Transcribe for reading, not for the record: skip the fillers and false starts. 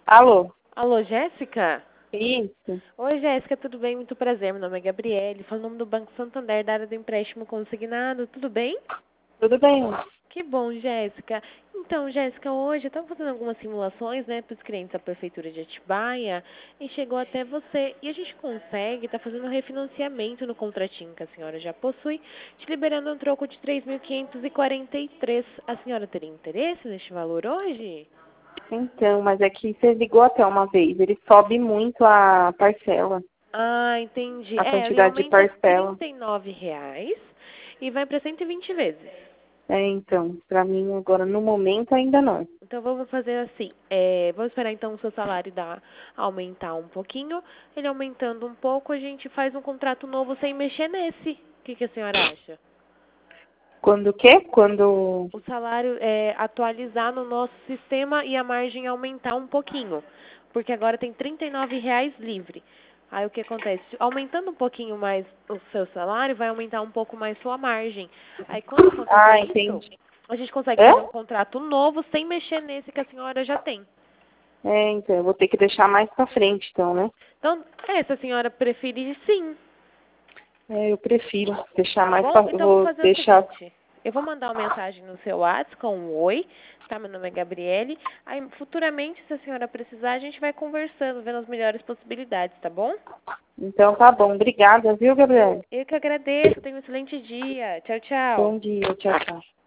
Alô? Alô, Jéssica? Isso. Oi, Jéssica, tudo bem? Muito prazer. Meu nome é Gabriele, falo em nome do Banco Santander, da área do empréstimo consignado. Tudo bem? Tudo bem? Que bom, Jéssica. Então, Jéssica, hoje eu estava fazendo algumas simulações, né, para os clientes da Prefeitura de Atibaia e chegou até você. E a gente consegue estar fazendo um refinanciamento no contratinho que a senhora já possui, te liberando um troco de 3.543. A senhora teria interesse neste valor hoje? Então, mas é que você ligou até uma vez. Ele sobe muito a parcela, Ah, entendi. a Ele quantidade de aumenta parcela. R$ 39 e vai para 120 vezes. Então, pra mim agora no momento ainda não. Então vamos fazer assim. Vamos esperar então o seu salário aumentar um pouquinho. Ele aumentando um pouco, a gente faz um contrato novo sem mexer nesse. O que a senhora acha? Quando o quê? Quando... O salário atualizar no nosso sistema e a margem aumentar um pouquinho. Porque agora tem R$ 39 livre. Aí o que acontece? Aumentando um pouquinho mais o seu salário, vai aumentar um pouco mais sua margem. Aí quando acontecer Ah, isso, entendi. a gente consegue Hã? fazer um contrato novo sem mexer nesse que a senhora já tem. Então, eu vou ter que deixar mais pra frente, então, né? Então, se a senhora preferir, sim. Eu prefiro deixar Tá mais bom? pra... Eu Então eu vou vou fazer o deixar... seguinte. Eu vou mandar uma mensagem no seu WhatsApp com um oi, tá? Meu nome é Gabriele. Aí, futuramente, se a senhora precisar, a gente vai conversando, vendo as melhores possibilidades, tá bom? Então, tá bom. Obrigada, viu, Gabriel? Eu que agradeço. Tenha um excelente dia. Tchau, tchau. Bom dia. Tchau, tchau.